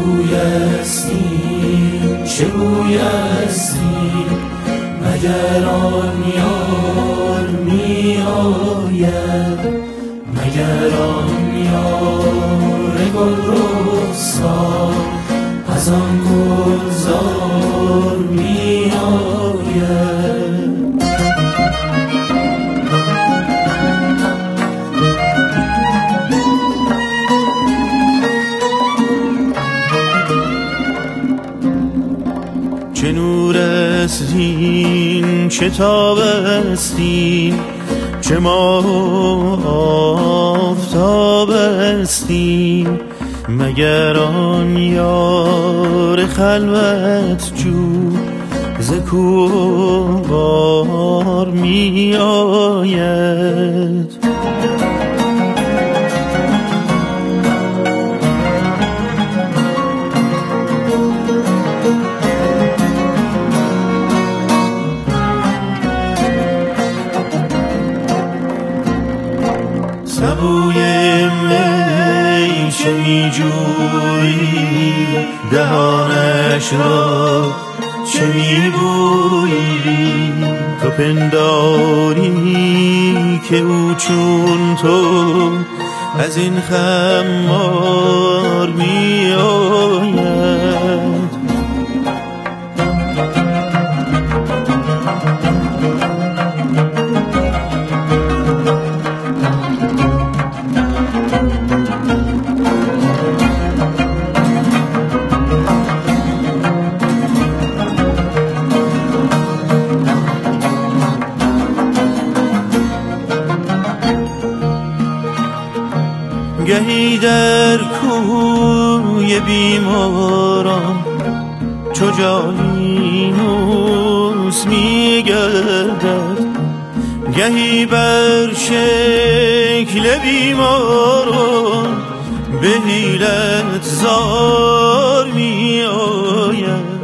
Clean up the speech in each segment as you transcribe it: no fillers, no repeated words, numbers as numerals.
بویستیم چه بویستیم مگر آن یار می آید مگر آن یار گل رخسار از آن گلزار می آید. چه نور استین چه تاب استین چه ماه آفتاب استین مگر آن یار خلوت جو ز کوهوار می آید. سبوی می چه می جویی دهانش را چه می بویی تو پنداری که او چون تو از این خمار می آید. گهی در کوی بیماران چو جالینوس می گردد گهی بر شکل بیماران به حیلت زار می آید.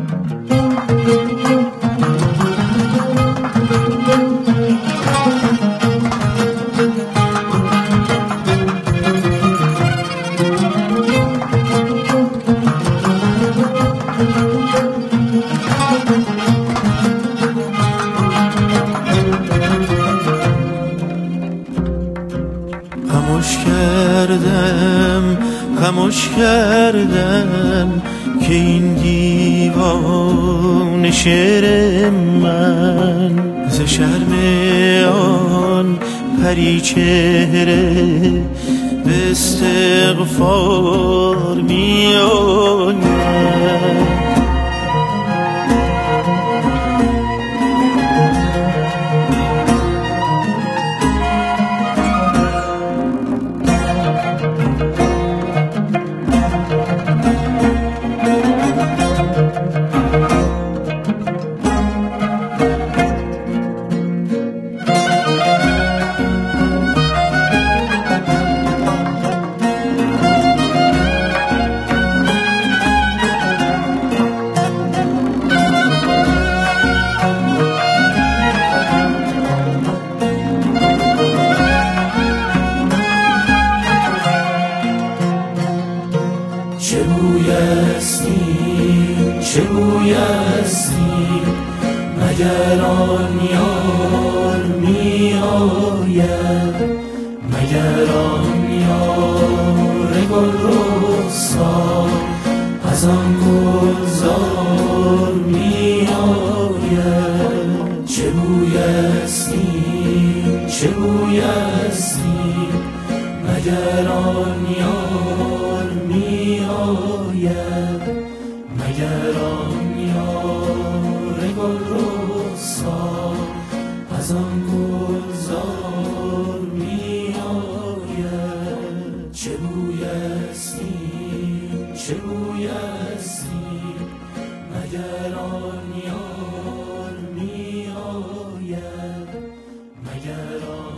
خموش کردم که این دیوان شعر من ز شرم آن پری چهره به استغفار می آید. چه بویستیم چه بویستیم مگر آن یار می آید مگر آن یار گل رخسار از آن گلزار می آید. چه بویستیم چه بویستیم مگر آن یار می آید مگر آن یار گل رخسار از آن گلزار می آید. چه بویستیم چه بویستیم مگر آن یار می آید مگر آن